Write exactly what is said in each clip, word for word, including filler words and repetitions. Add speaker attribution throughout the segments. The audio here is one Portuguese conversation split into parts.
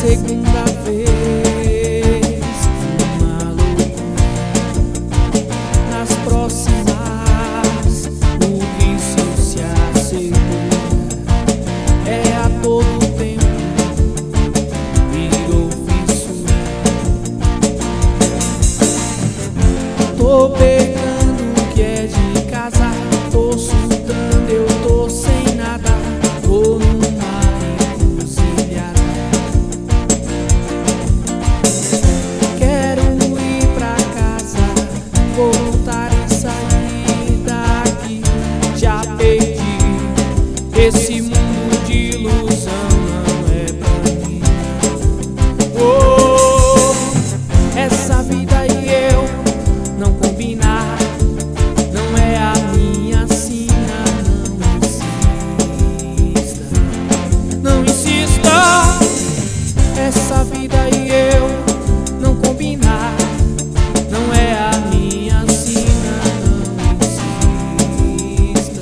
Speaker 1: segunda vez, uma loucura. Nas próximas, o vício se assegura. É a todo tempo, virou fissura. Tô pegando o que é de casa, tô surtando, eu tô sem nada, tô numa encruzilhada. Quero ir pra casa, voltar e sair daqui. Já perdi, esse mundo de ilusão não é pra mim. Oh, essa vida e eu não combinar, não é a minha sina, não insista, não insista. Essa vida e eu não combinar, não é a minha sina, não insista.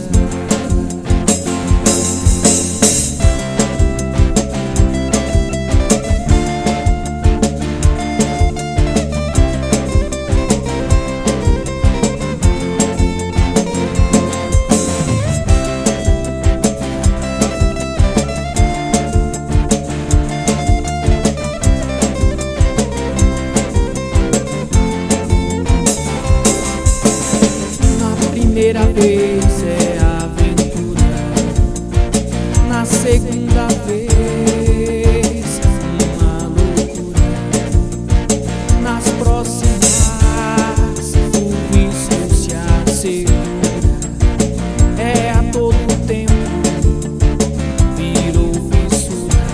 Speaker 1: Primeira vez é aventura, na segunda vez uma loucura. Nas próximas, o vício se assegura. É a todo tempo, virou fissura.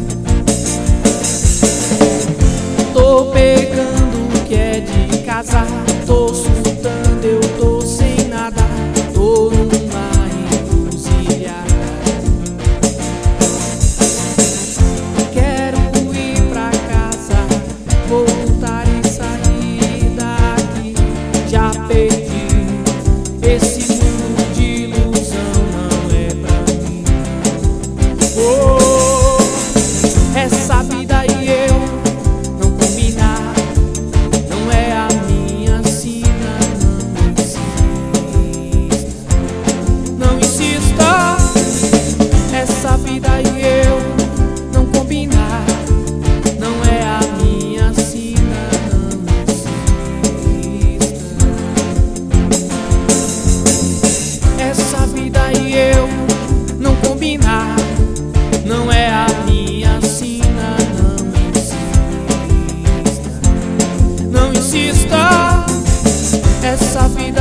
Speaker 1: Tô pegando o que é de casa, tô surtando, eu tô sem nada, tô numa encruzilhada. Quero ir pra casa, voltar e sair daqui. Já perdi, esse mundo de ilusão não é pra mim. Oh, essa vida e eu não combinar, não é a minha sina, não insista. Essa vida e eu não combinar, não é a minha sina, não insista. Essa vida e eu não combinar, não é a minha sina, não insista. Não insista. Essa vida